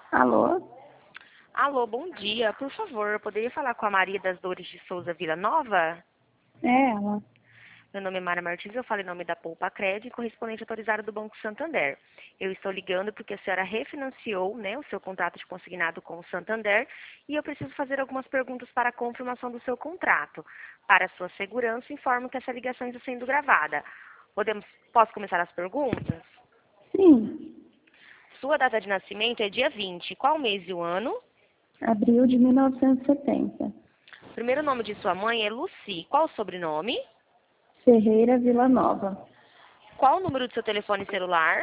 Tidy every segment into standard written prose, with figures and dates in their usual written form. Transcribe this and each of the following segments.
Alô? Alô, bom dia. Por favor, eu poderia falar com a Maria das Dores de Souza Vila Nova? É ela. Meu nome é Mara Martins, eu falo em nome da Poupa Crédito, correspondente autorizado do Banco Santander. Eu estou ligando porque a senhora refinanciou, o seu contrato de consignado com o Santander e eu preciso fazer algumas perguntas para a confirmação do seu contrato. Para a sua segurança, informo que essa ligação está sendo gravada. Posso começar as perguntas? Sim, Sua data de nascimento é dia 20. Qual mês e o ano? abril de 1970. Primeiro nome de sua mãe é Lucy. Qual o sobrenome? Ferreira Vila Nova. Qual o número do seu telefone celular?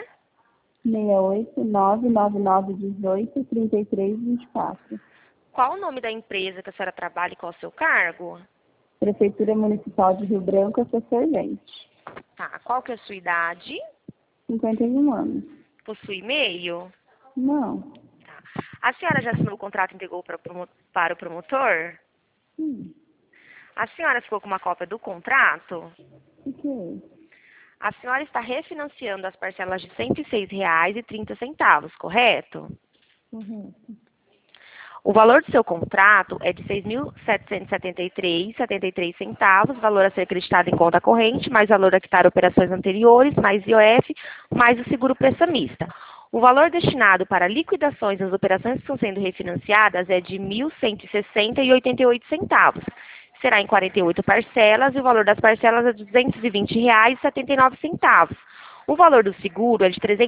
68999183324. Qual o nome da empresa que a senhora trabalha e qual o seu cargo? Prefeitura Municipal de Rio Branco, assessor gente. Tá. Qual que é a sua idade? 51 anos. Possui e-mail? Não. Tá. A senhora já assinou o contrato e entregou para o promotor? Sim. A senhora ficou com uma cópia do contrato? Fiquei. A senhora está refinanciando as parcelas de R$ 106,30, correto? Correto. O valor do seu contrato é de R$ 6.773,73, valor a ser acreditado em conta corrente, mais valor a quitar operações anteriores, mais IOF, mais o seguro prestamista. O valor destinado para liquidações das operações que estão sendo refinanciadas é de R$ 1.160,88. Será em 48 parcelas e o valor das parcelas é de R$ 220,79. O valor do seguro é de R$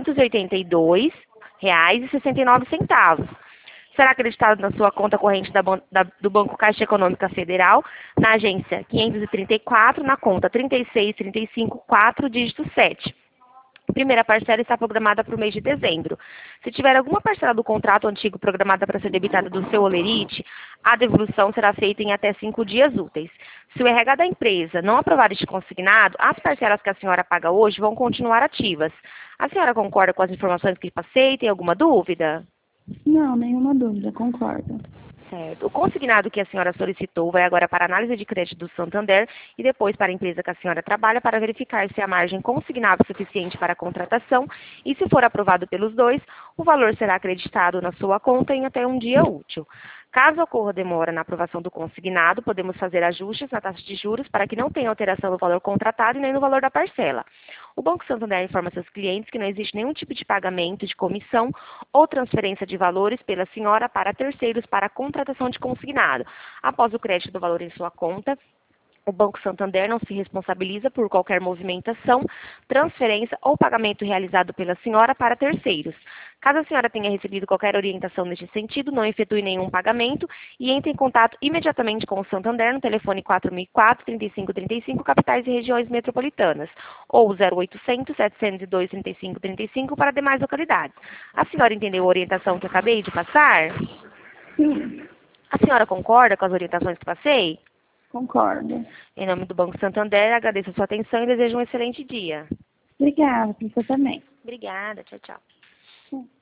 382,69. Será acreditado na sua conta corrente do Banco Caixa Econômica Federal, na agência 534, na conta 36354, dígito 7. A primeira parcela está programada para o mês de dezembro. Se tiver alguma parcela do contrato antigo programada para ser debitada do seu holerite, a devolução será feita em até 5 dias úteis. Se o RH da empresa não aprovar este consignado, as parcelas que a senhora paga hoje vão continuar ativas. A senhora concorda com as informações que passei? Tem alguma dúvida? Não, nenhuma dúvida, concordo. Certo. O consignado que a senhora solicitou vai agora para a análise de crédito do Santander e depois para a empresa que a senhora trabalha para verificar se a margem consignável é suficiente para a contratação e, se for aprovado pelos dois, o valor será acreditado na sua conta em até um dia útil. Caso ocorra demora na aprovação do consignado, podemos fazer ajustes na taxa de juros para que não tenha alteração no valor contratado e nem no valor da parcela. O Banco Santander informa seus clientes que não existe nenhum tipo de pagamento de comissão ou transferência de valores pela senhora para terceiros para a contratação de consignado. Após o crédito do valor em sua conta, o Banco Santander não se responsabiliza por qualquer movimentação, transferência ou pagamento realizado pela senhora para terceiros. Caso a senhora tenha recebido qualquer orientação neste sentido, não efetue nenhum pagamento e entre em contato imediatamente com o Santander no telefone 4004-3535, capitais e regiões metropolitanas, ou 0800-702-3535 para demais localidades. A senhora entendeu a orientação que eu acabei de passar? Sim, A senhora concorda com as orientações que passei? concordo. Em nome do Banco Santander, agradeço a sua atenção e desejo um excelente dia. Obrigada, você também. Obrigada, tchau, tchau. Sim.